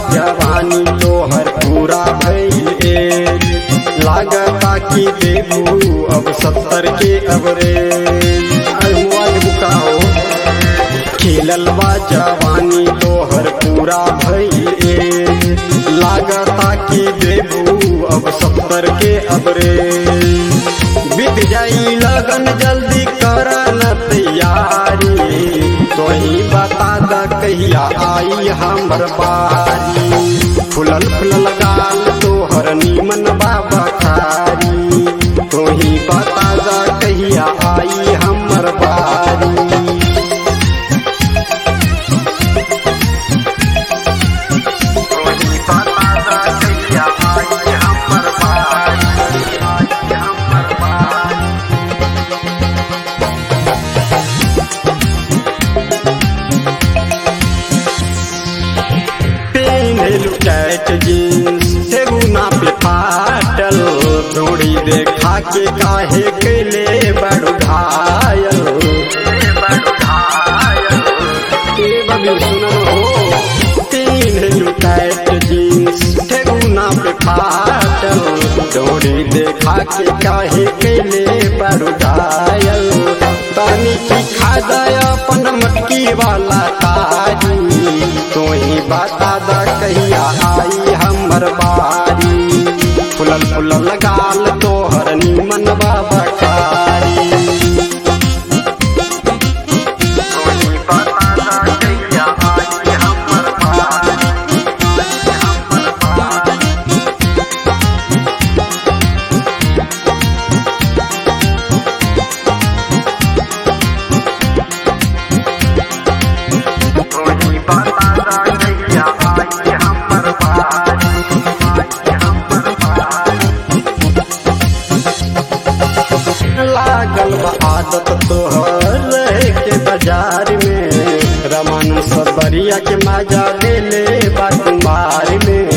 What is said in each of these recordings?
जवानी तोहर पूरा भइले, लागता कि देबू अब 70 के अवरेज। बुकाओ खेलल बा जवानी तोहर पूरा भइले, लागता कि देबू अब 70 के अवरेज। बीत जाई लगन जल्दी कर न तैयारी, तोही बता द कहिया आई हमर बारी। फुलल फुलल गाल तोहर नीमन बाबा खारी, तोही बता द कहिया आई हमर बारी। टाइट जींस सेगुना पे फाटल, डोरी देखा के काहे कैले बड़ घायल। बबी सुनो हो, तीन टाइट जींस सेगुना पे फाटल, डोरी देखा के काहे कैले बड़ घायल। तानी की खा जाय अपन मटकी वाला तारी, तोही बता द कहिया आई हमर बारी। फुलल फुलल गाल तोहर नीमन बाबा कारी, तोही बता द कहिया आई हमर बारी। लागल बा आदत तोहर रहे के बाजार में, रमन सबरिया के मजा ले ले बाकुमार में।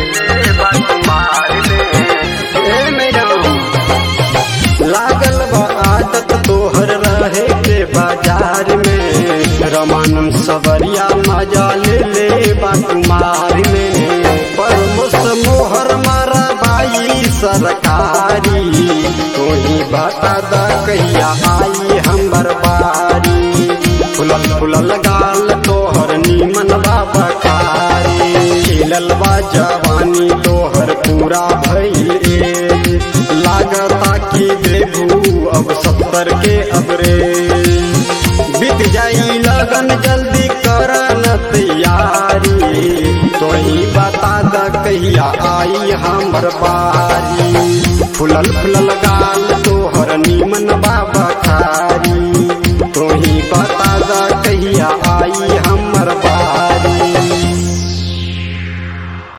ए मैडम लागल बा आदत तोहर रहे के बाजार में, रमन सबरिया मजा ले ले बाकुमार में। पर मोहर मारा बाई सरकारी, तोही बता द कहिया आई हमर बारी। फुलल फुलल गाल तोहर नीमन बाबा कारी, खेलल बा जवानी तोहर पूरा भइले, लागता कि देबू अब 70 के अवरेज। बीत जाई लगन जल्दी कर न तैयारी, तोही बता द कहिया आई हमर बारी। फुलल फुलल गाल